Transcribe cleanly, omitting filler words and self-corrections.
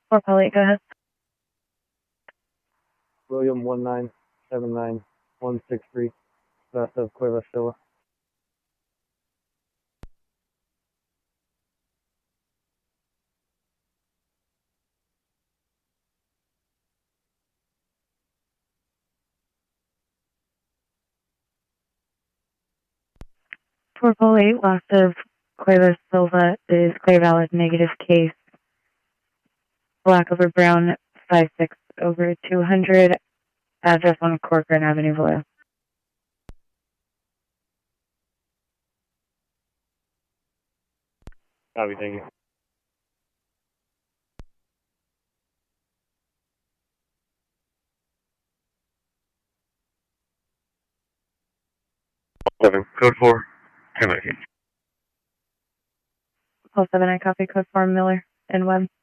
4 Polly, go ahead. William 1979163, west of Cueva Silla. For Polly, west of Cueva Silva is clear valid negative case. Black over brown, 56 over 200, address on Corcoran Avenue, Vallejo. Copy, thank you. Code 4, terminate. Call 7, I copy code 4 Miller and Webb.